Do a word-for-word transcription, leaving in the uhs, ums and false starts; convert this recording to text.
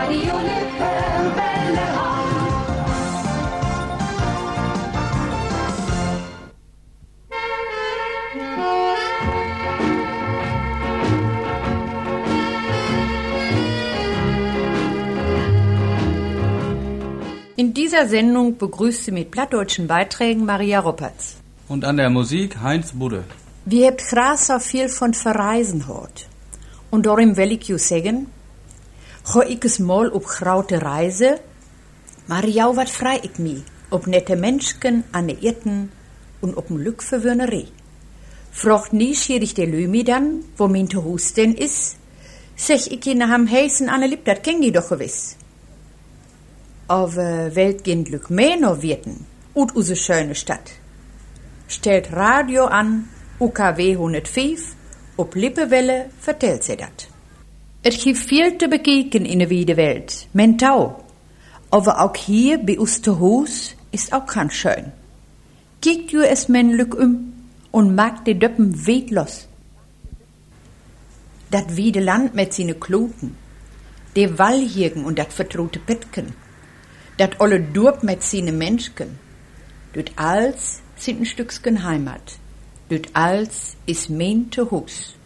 Radio Lippe, Welle an. In dieser Sendung begrüßt sie mit plattdeutschen Beiträgen Maria Roppertz. Und an der Musik Heinz Budde. Wir habt graag viel von Verreisen gehört. Und darum will ich you sagen, go ich es mal op graute Reise, maar jou wat frei ich mi, op nette Menschen an de Irten und op n Lück für Wörnerei. Frocht nieschierig de Lümi dann, wo min te Hus denn is, sech ich in ham Heisen an de Lipp, dat kenn ich doch gewiss. Aber Welt gehen Glück mehr noch wirten, ut use schöne Stadt. Stellt Radio an, U K W honderdvijf, op Lippewelle vertellt sie dat. Es gibt viel zu bekijken in der weite Welt, mentau. Aber auch hier bei uns zu Hus ist auch ganz schön. Kijkt ju es men Glück um und mag de Döppen weit los. Dat wiede Land mit sine Kluten, de Wallhirgen und dat vertraute Petken, dat olle Durb mit sine Menschken, düt als sind ein Stückchen Heimat, düt als is mein te Hus.